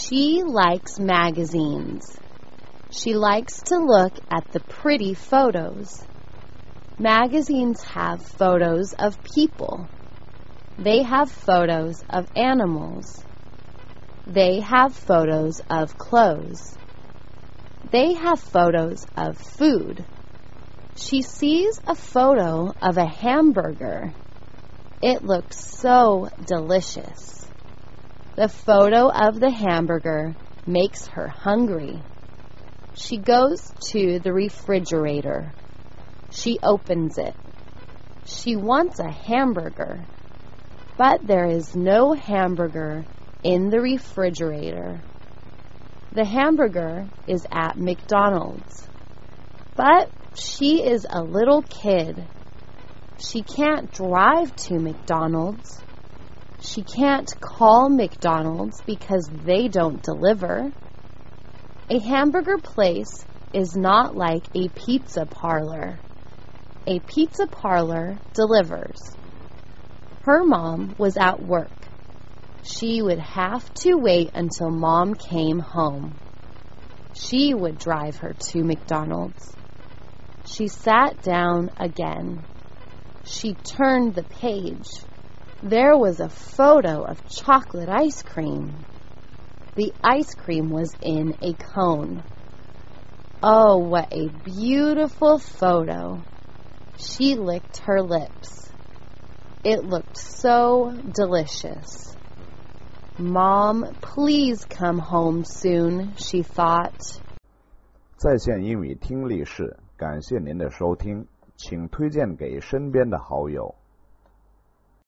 She likes magazines. She likes to look at the pretty photos. Magazines have photos of people. They have photos of animals. They have photos of clothes. They have photos of food. She sees a photo of a hamburger. It looks so delicious. The photo of the hamburger makes her hungry. She goes to the refrigerator. She opens it. She wants a hamburger, but there is no hamburger in the refrigerator. The hamburger is at McDonald's, but she is a little kid. She can't drive to McDonald's. She can't call McDonald's because they don't deliver. A hamburger place is not like a pizza parlor. A pizza parlor delivers. Her mom was at work. She would have to wait until Mom came home. She would drive her to McDonald's. She sat down again. She turned the page. There was a photo of chocolate ice cream. The ice cream was in a cone. Oh, what a beautiful photo. She licked her lips. It looked so delicious. Mom, please come home soon, she thought. 在线英语听力室，感谢您的收听，请推荐给身边的好友。